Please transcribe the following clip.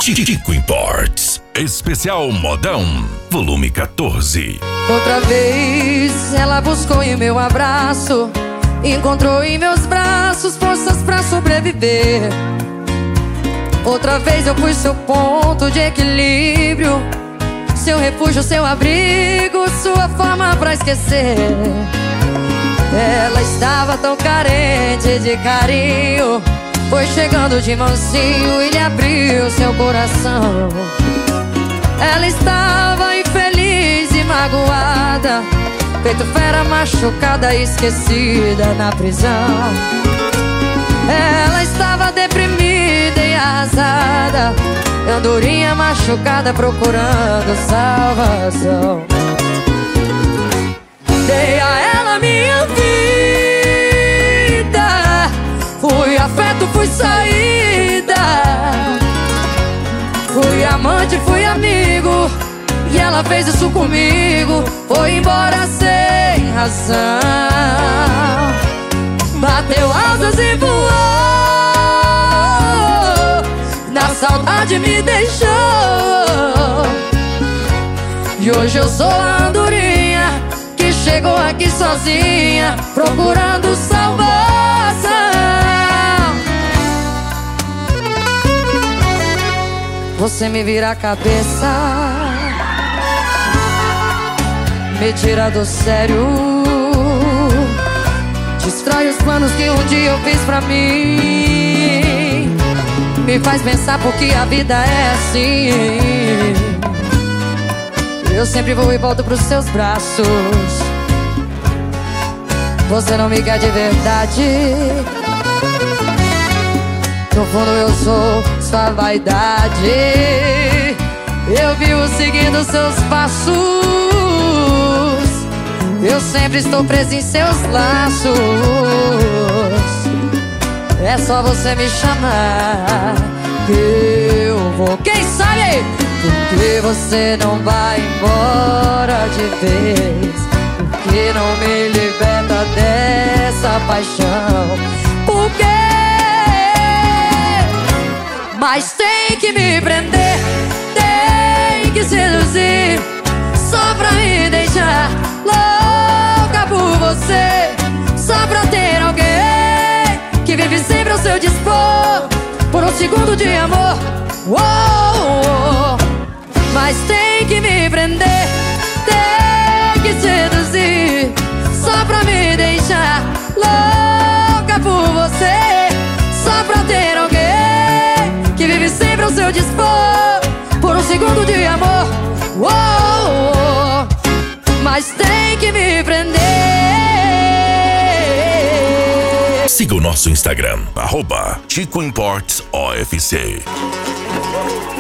Chico Imports. Especial Modão, volume 14. Outra vez ela buscou em meu abraço, encontrou em meus braços forças pra sobreviver. Outra vez eu fui seu ponto de equilíbrio, seu refúgio, seu abrigo, sua forma pra esquecer. Ela estava tão carente de carinho, foi chegando de mansinho e lhe abriu seu coração. Ela estava infeliz e magoada, feito fera machucada, esquecida na prisão. Ela estava deprimida e arrasada, andorinha machucada procurando salvação. Dei a ela minha vida, fui afeto, fui saída, fui amante, fui amigo, e ela fez isso comigo. Foi embora sem razão, bateu asas e voou, na saudade me deixou. E hoje eu sou a andorinha que chegou aqui sozinha, procurando salvação. Você me vira a cabeça, me tira do sério, destrói os planos que um dia eu fiz pra mim, me faz pensar porque a vida é assim. Eu sempre vou e volto pros seus braços. Você não me quer de verdade, no fundo eu sou sua vaidade. Eu vivo seguindo seus passos, eu sempre estou preso em seus laços. É só você me chamar que eu vou. Quem sabe? Porque você não vai embora de vez, porque não me liberta dessa paixão. Por quê? Mas tem que me prender, tem que seduzir, só pra me deixar louca por você, só pra ter alguém que vive sempre ao seu dispor, por um segundo de amor. Mas tem que me prender, tem que seduzir, só pra me deixar louca por você, só pra ter alguém que vive sempre ao seu dispor, por um segundo de amor. Mas tem que me prender. Siga o nosso Instagram, @Chico Imports OFC.